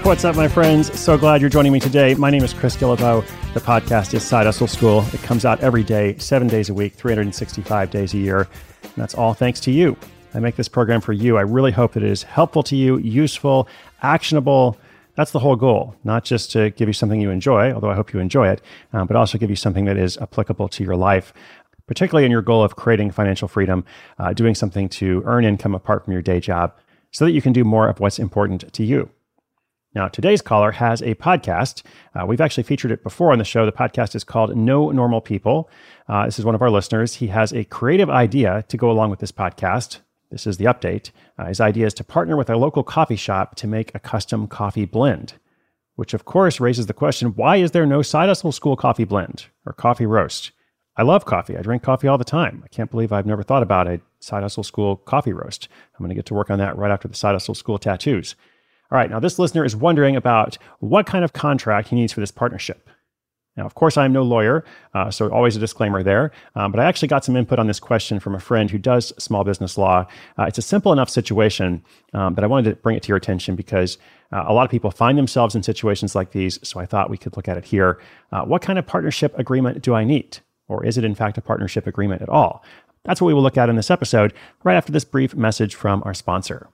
What's up, my friends? So glad you're joining me today. My name is Chris Guillebeau. The podcast is Side Hustle School. It comes out every day, 7 days a week, 365 days a year. And that's all thanks to you. I make this program for you. I really hope that it is helpful to you, useful, actionable. That's the whole goal, not just to give you something you enjoy, although I hope you enjoy it, but also give you something that is applicable to your life, particularly in your goal of creating financial freedom, doing something to earn income apart from your day job so that you can do more of what's important to you. Now, today's caller has a podcast. We've actually featured it before on the show. The podcast is called No Normal People. This is one of our listeners. He has a creative idea to go along with this podcast. This is the update. His idea is to partner with a local coffee shop to make a custom coffee blend, which of course raises the question, why is there no Side Hustle School coffee blend or coffee roast? I love coffee. I drink coffee all the time. I can't believe I've never thought about a Side Hustle School coffee roast. I'm going to get to work on that right after the Side Hustle School tattoos. All right, now this listener is wondering about what kind of contract he needs for this partnership. Now, of course, I'm no lawyer, so always a disclaimer there. But I actually got some input on this question from a friend who does small business law. It's a simple enough situation, but I wanted to bring it to your attention because a lot of people find themselves in situations like these, so I thought we could look at it here. What kind of partnership agreement do I need? Or is it in fact a partnership agreement at all? That's what we will look at in this episode, right after this brief message from our sponsor.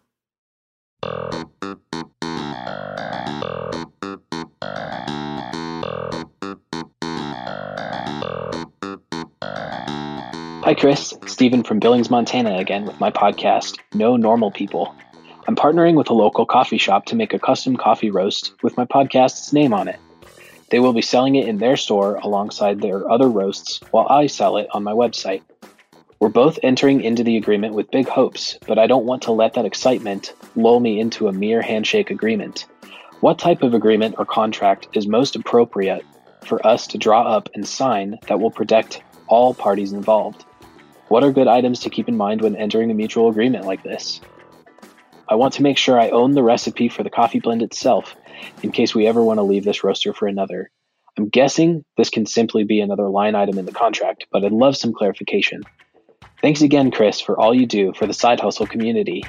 Hi Chris, it's Steven from Billings, Montana again with my podcast, No Normal People. I'm partnering with a local coffee shop to make a custom coffee roast with my podcast's name on it. They will be selling it in their store alongside their other roasts while I sell it on my website. We're both entering into the agreement with big hopes, but I don't want to let that excitement lull me into a mere handshake agreement. What type of agreement or contract is most appropriate for us to draw up and sign that will protect all parties involved? What are good items to keep in mind when entering a mutual agreement like this? I want to make sure I own the recipe for the coffee blend itself in case we ever want to leave this roaster for another. I'm guessing this can simply be another line item in the contract, but I'd love some clarification. Thanks again, Chris, for all you do for the Side Hustle community.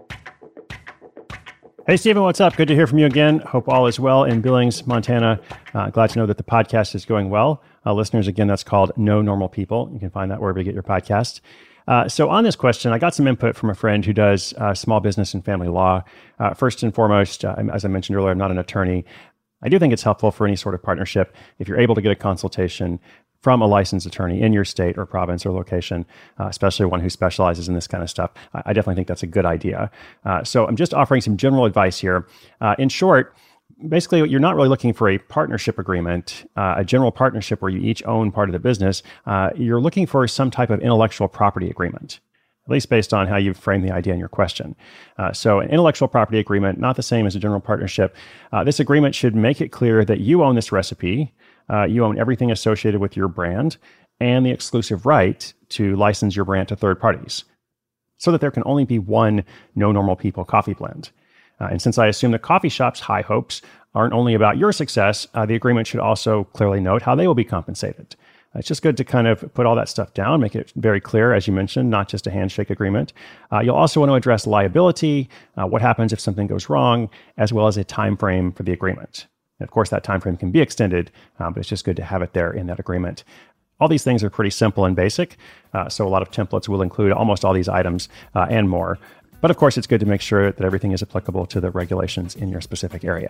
Hey, Steven, what's up? Good to hear from you again. Hope all is well in Billings, Montana. Glad to know that the podcast is going well. Listeners, again, that's called No Normal People. You can find that wherever you get your podcast. So on this question, I got some input from a friend who does small business and family law. First and foremost, as I mentioned earlier, I'm not an attorney. I do think it's helpful for any sort of partnership if you're able to get a consultation from a licensed attorney in your state or province or location, especially one who specializes in this kind of stuff. I definitely think that's a good idea. So I'm just offering some general advice here. In short, basically, you're not really looking for a partnership agreement, a general partnership where you each own part of the business. You're looking for some type of intellectual property agreement, at least based on how you frame the idea in your question. So an intellectual property agreement, not the same as a general partnership. This agreement should make it clear that you own this recipe, you own everything associated with your brand, and the exclusive right to license your brand to third parties, so that there can only be one No Normal People coffee blend. And since I assume the coffee shop's high hopes aren't only about your success, the agreement should also clearly note how they will be compensated. It's just good to kind of put all that stuff down, make it very clear, as you mentioned, not just a handshake agreement. You'll also want to address liability, what happens if something goes wrong, as well as a time frame for the agreement. And of course, that time frame can be extended, but it's just good to have it there in that agreement. All these things are pretty simple and basic, so a lot of templates will include almost all these items and more. But of course, it's good to make sure that everything is applicable to the regulations in your specific area.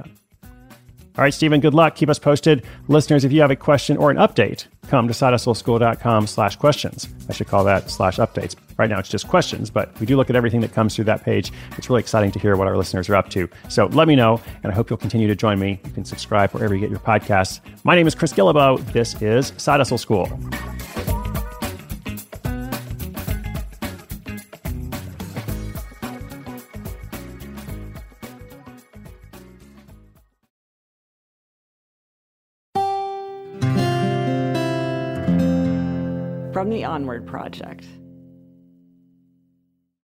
All right, Steven, good luck. Keep us posted. Listeners, if you have a question or an update, come to sidehustleschool.com/questions. I should call that /updates. Right now, it's just questions, but we do look at everything that comes through that page. It's really exciting to hear what our listeners are up to. So let me know, and I hope you'll continue to join me. You can subscribe wherever you get your podcasts. My name is Chris Guillebeau. This is Side Hustle School. From the Onward Project.